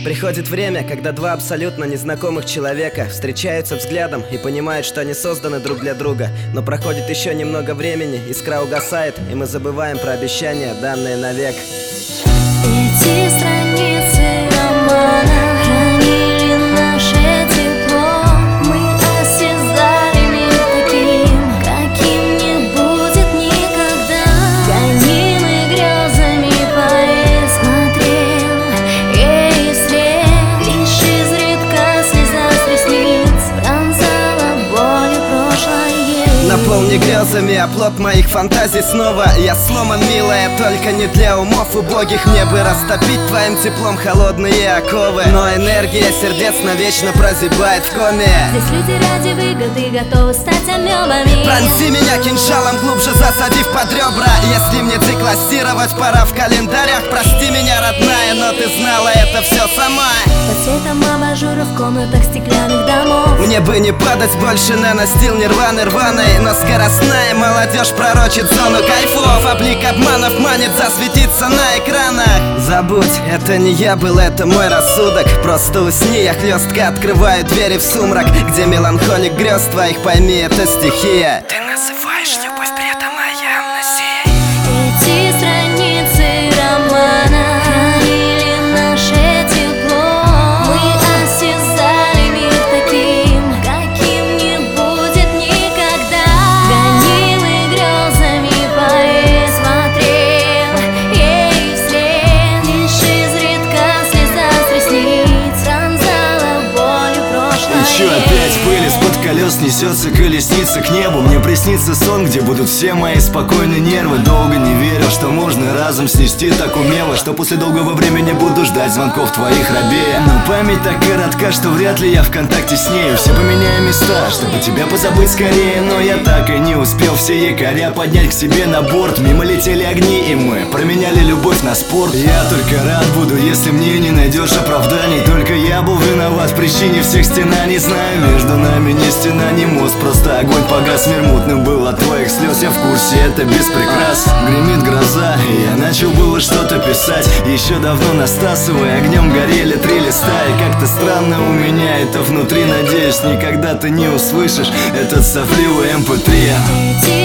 Приходит время, когда два абсолютно незнакомых человека встречаются взглядом и понимают, что они созданы друг для друга. Но проходит еще немного времени, искра угасает, и мы забываем про обещания, данные навек. Эти страницы романа хранили наше тепло. Мы осязали мир таким, каким не будет никогда. Гонимый грезами поэт смотрел ей вслед. Лишь изредка слеза с ресниц пронзала болью прошлое. Наполни грезами оплот моих фантазий снова. Я сломан, милая, только не для умов убогих. Мне бы растопить твоим теплом холодные оковы, но энергия сердец навечно прозябает в коме. Здесь люди ради выгоды готовы стать амебами. Пронзи меня кинжалом, глубже засадив под ребра. Если мне деклассировать пора в календарях, прости меня, родная, но ты знала это все сама. Под светом абажура в комнатах стеклянных домов. Мне бы не падать больше на настил нирваны рваной, но скоростная молодежь пророчит зону кайфов. Облик обманов манит засветиться на экранах. Забудь, это не я был, это мой рассудок. Просто усни, я хлестко открываю двери в сумрак, где меланхолик грез твоих, пойми, это стихия. Ты называешь любовь предана амнезией. Эти страницы романа хранили наше тепло. Мы осязали мир таким, каким не будет никогда. Гонимый грезами поэт смотрел ей вслед. Лишь изредка слеза с ресниц пронзала болью прошлое. И чё опять пыль из-под колес несется колесница к небу? Мне приснится сон, где будут все мои спокойные нервы. Долго не верил, что можно разом снести так умело, что после долгого времени буду ждать звонков твоих рабея. Но память так коротка, что вряд ли я в контакте с нею. Все поменяю места, чтобы тебя позабыть скорее. Но я так и не успел все якоря поднять к себе на борт. Мимо летели огни, и мы променяли любовь на спорт. Я только рад буду, если мне не найдешь оправданий. Только я был виноват в причине всех стенаний. Знаю, между нами не стена, не мост, просто огонь погас. Мир мутным был от твоих слез, я в курсе, это без прикрас. Гремит гроза, и я начал было что-то писать. Еще давно настасывая, огнем горели 3 листа. И как-то странно у меня это внутри. Надеюсь, никогда ты не услышишь этот сопливый MP3. Эти